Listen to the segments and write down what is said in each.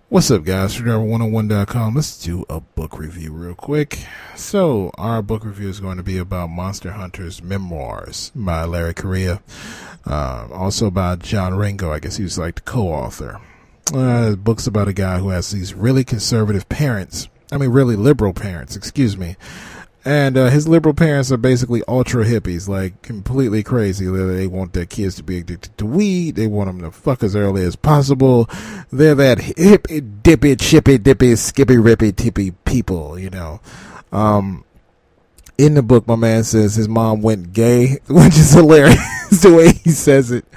What's up, guys? Driver101.com. Let's do a book review real quick. So, our book review is going to be about Monster Hunter's Memoirs by Larry Correia. Also by John Ringo. I guess he was like the co-author. The book's about a guy who has these really conservative parents. Really liberal parents, excuse me. And his liberal parents are basically ultra hippies, like completely crazy. They want their kids to be addicted to weed. They want them to fuck as early as possible. They're that hippy, dippy, chippy, dippy, skippy, rippy, tippy people, you know. In the book, my man says his mom went gay, which is hilarious the way he says it.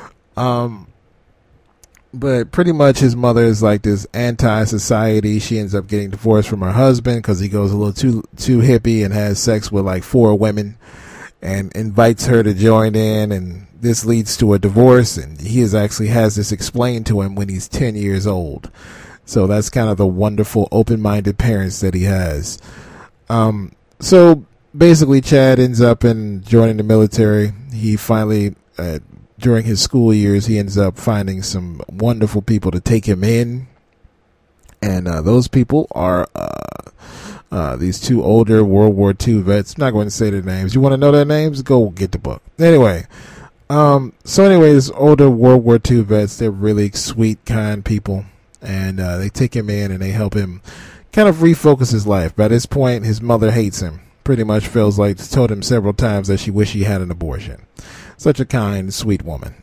But pretty much his mother is like this anti-society. She ends up getting divorced from her husband because he goes a little too hippie and has sex with like 4 women and invites her to join in, and this leads to a divorce, and he actually has this explained to him when he's 10 years old. So that's kind of the wonderful open-minded parents that he has. So basically Chad ends up joining the military. He finally during his school years, he ends up finding some wonderful people to take him in. And those people are these 2 older World War II vets. I'm not going to say their names. You want to know their names? Go get the book. Anyway, these older World War II vets, they're really sweet, kind people. And they take him in and they help him kind of refocus his life. By this point, his mother hates him. Pretty much feels like told him several times that she wished he had an abortion. Such a kind, sweet woman.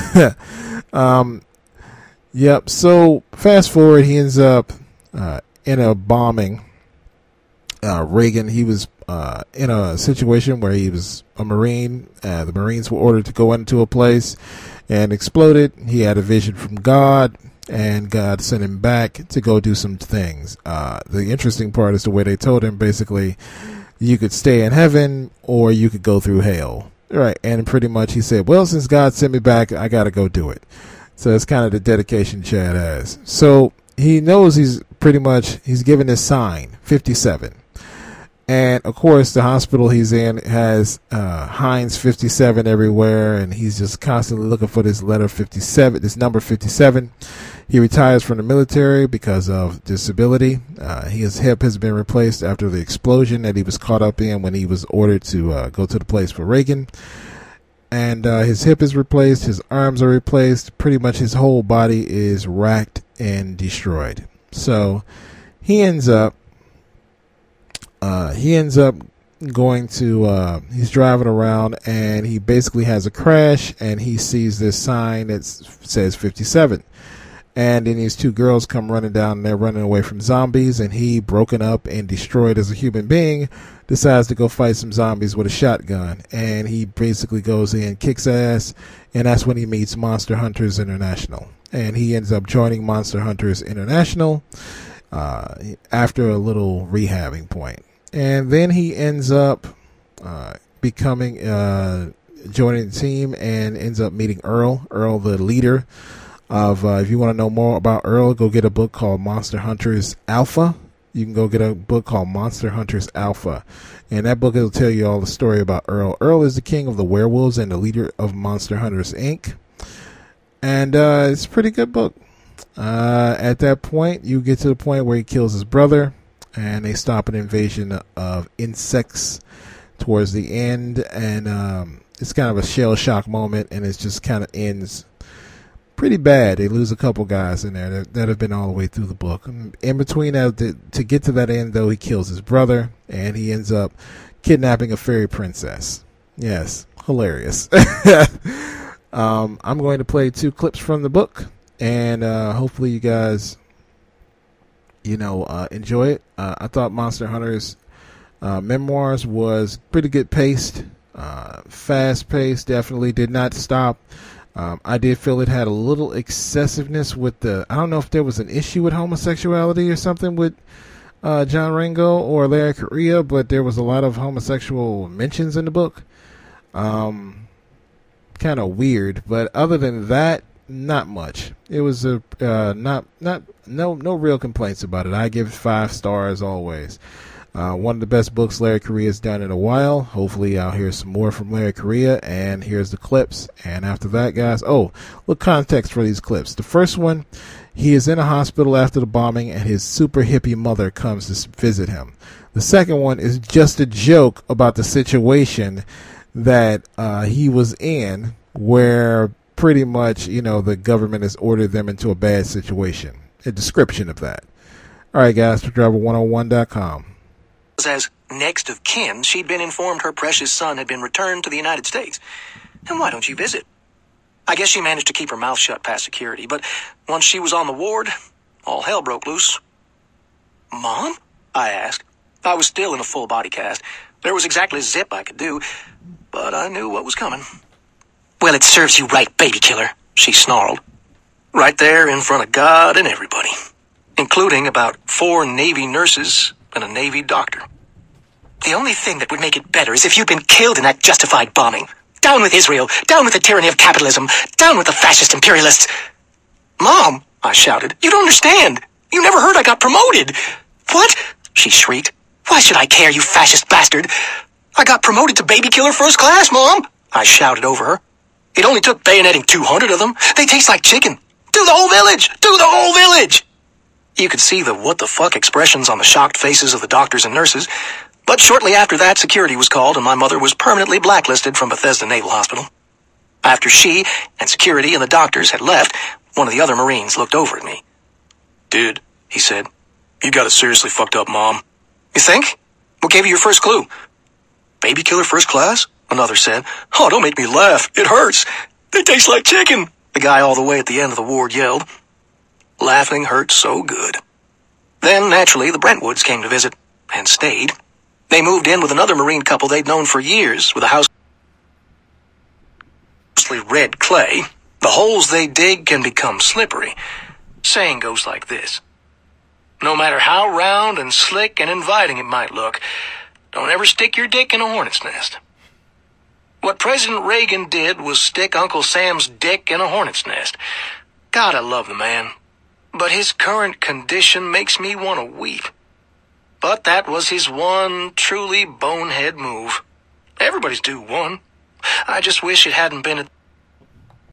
Yep. So fast forward, he ends up in a bombing. Reagan, he was in a situation where he was a Marine. The Marines were ordered to go into a place and exploded. He had a vision from God, and God sent him back to go do some things. The interesting part is the way they told him, basically, you could stay in heaven or you could go through hell. Right, and pretty much he said, well, since God sent me back, I got to go do it. So that's kind of the dedication Chad has. So he knows he's given this sign, 57. And, of course, the hospital he's in has Heinz 57 everywhere, and he's just constantly looking for this letter 57, this number 57. He retires from the military because of disability. His hip has been replaced after the explosion that he was caught up in when he was ordered to go to the place for Reagan. And his hip is replaced, his arms are replaced, pretty much his whole body is racked and destroyed. So he ends up going to he's driving around, and he basically has a crash, and he sees this sign that says 57. And then these 2 girls come running down, and they're running away from zombies, and he, broken up and destroyed as a human being, decides to go fight some zombies with a shotgun. And he basically goes in, kicks ass, and that's when he meets Monster Hunters International. And he ends up joining Monster Hunters International after a little rehabbing point. And then he ends up joining the team, and ends up meeting Earl, the leader of, if you want to know more about Earl, go get a book called Monster Hunters Alpha. You can go get a book called Monster Hunters Alpha. And that book will tell you all the story about Earl. Earl is the king of the werewolves and the leader of Monster Hunters, Inc. And it's a pretty good book. At that point, you get to the point where he kills his brother, and they stop an invasion of insects towards the end. And it's kind of a shell shock moment, and it just kind of ends pretty bad. They lose a couple guys in there that have been all the way through the book. In between that, to get to that end, though, he kills his brother, and he ends up kidnapping a fairy princess. Yes, hilarious. I'm going to play 2 clips from the book, and hopefully you guys, enjoy it. I thought Monster Hunter's Memoirs was pretty good paced, fast paced, definitely did not stop. I did feel it had a little excessiveness with I don't know if there was an issue with homosexuality or something with John Ringo or Larry Correia, but there was a lot of homosexual mentions in the book. Kind of weird, but other than that, not much. It was no real complaints about it. I give it 5 stars always. One of the best books Larry Correia has done in a while. Hopefully I'll hear some more from Larry Correia, and here's the clips. And after that, guys, look, context for these clips. The first one, He is in a hospital after the bombing, and his super hippie mother comes to visit him. The second one is just a joke about the situation that he was in, where pretty much, the government has ordered them into a bad situation. A description of that. All right, guys, truckdriver101.com. As next of kin, she'd been informed her precious son had been returned to the United States. And why don't you visit? I guess she managed to keep her mouth shut past security, but once she was on the ward, all hell broke loose. Mom? I asked. I was still in a full body cast. There was exactly zip I could do, but I knew what was coming. Well, it serves you right, baby killer, she snarled. Right there in front of God and everybody, including about 4 Navy nurses and a Navy doctor. The only thing that would make it better is if you'd been killed in that justified bombing. Down with Israel, down with the tyranny of capitalism, down with the fascist imperialists. Mom, I shouted, you don't understand. You never heard I got promoted. What? She shrieked. Why should I care, you fascist bastard? I got promoted to baby killer first class, Mom, I shouted over her. It only took bayoneting 200 of them. They taste like chicken. Do the whole village! Do the whole village! You could see the what the fuck expressions on the shocked faces of the doctors and nurses, but shortly after that, security was called and my mother was permanently blacklisted from Bethesda Naval Hospital. After she and security and the doctors had left, one of the other Marines looked over at me. Dude, he said, you got it seriously fucked up, Mom. You think? What gave you your first clue? Baby killer first class? Another said. Oh, don't make me laugh. It hurts. They taste like chicken. The guy all the way at the end of the ward yelled. Laughing hurt so good. Then, naturally, the Brentwoods came to visit and stayed. They moved in with another Marine couple they'd known for years with a house mostly red clay. The holes they dig can become slippery. Saying goes like this. No matter how round and slick and inviting it might look, don't ever stick your dick in a hornet's nest. What President Reagan did was stick Uncle Sam's dick in a hornet's nest. God, I love the man. But his current condition makes me want to weep. But that was his one truly bonehead move. Everybody's due one. I just wish it hadn't been at